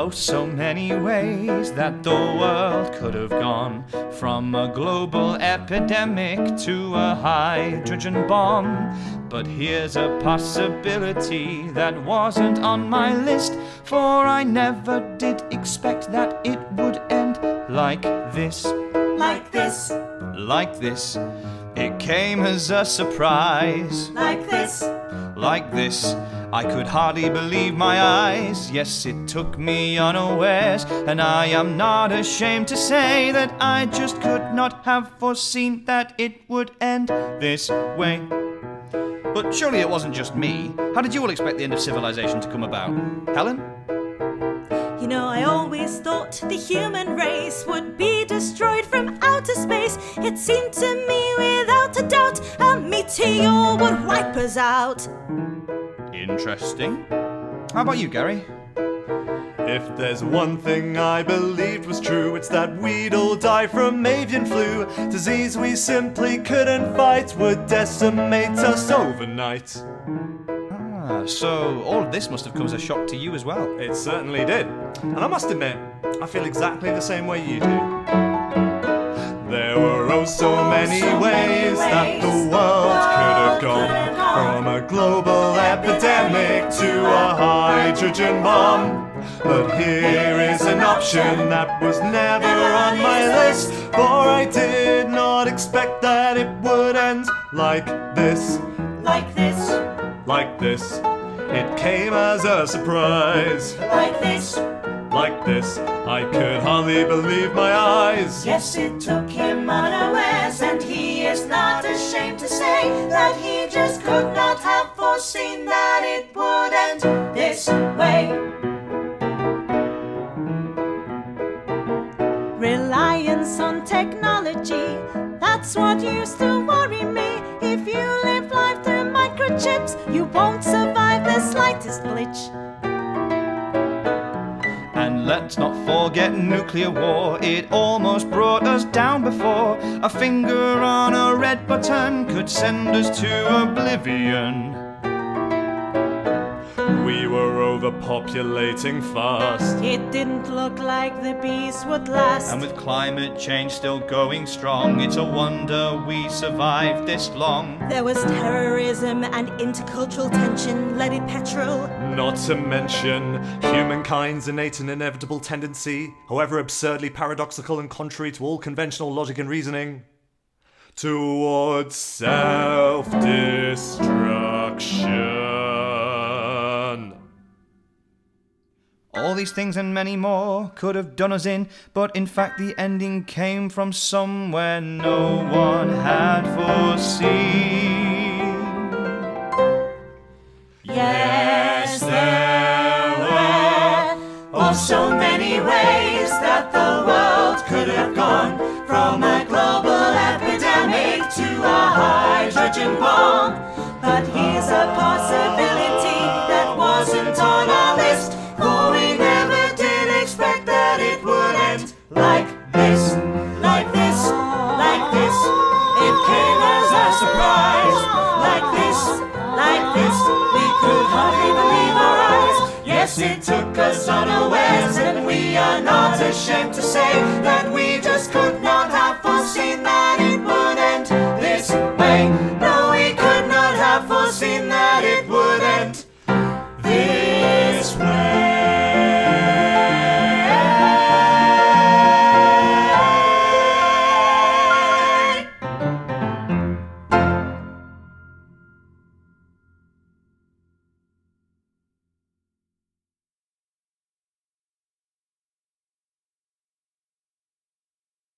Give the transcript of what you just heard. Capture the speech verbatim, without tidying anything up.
Oh, so many ways that the world could have gone, from a global epidemic to a hydrogen bomb. But here's a possibility that wasn't on my list, for I never did expect that it would end like this. Like this. Like this. It came as a surprise. Like this. Like this. I could hardly believe my eyes. Yes, it took me unawares, and I am not ashamed to say that I just could not have foreseen that it would end this way. But surely it wasn't just me. How did you all expect the end of civilization to come about? Helen? You know, I always thought the human race would be destroyed from outer space. It seemed to me without a doubt a meteor would wipe us out. Interesting. How about you, Gary? If there's one thing I believed was true, it's that we'd all die from avian flu. Disease we simply couldn't fight would decimate us overnight. Ah, so all of this must have come as a shock to you as well. It certainly did. And I must admit, I feel exactly the same way you do. There were oh so many ways that the world could have gone, from a global epidemic to a hydrogen bomb. But here is an option that was never on my list, for I did not expect that it would end like this. Like this. Like this. It came as a surprise. Like this. Like this. I could hardly believe my eyes. Yes, it took him unawares, and he is not ashamed to say that he just could not have foreseen that it would end this way. Reliance on technology, that's what used to worry me. If you live life through microchips, you won't survive the slightest glitch. And let's not forget nuclear war. It almost brought us down before. A finger on a red button could send us to oblivion. We were overpopulating fast. It didn't look like the bees would last. And with climate change still going strong, it's a wonder we survived this long. There was terrorism and intercultural tension, leaded petrol. Not to mention humankind's innate and inevitable tendency, however absurdly paradoxical and contrary to all conventional logic and reasoning, towards self-destruction. All these things and many more could have done us in, but in fact the ending came from somewhere no one had foreseen. Yes, there were oh so many ways that the world could have gone, from a global epidemic to a hydrogen bomb. But here's a possibility that wasn't on our list, for we never did expect that it would end like this, like this, like this. It came as a surprise, like this, like this. We could hardly believe our eyes. Yes, it took us unawares, and we are not ashamed to say that we just could not have foreseen that it would end this way. No, we could not have foreseen that it would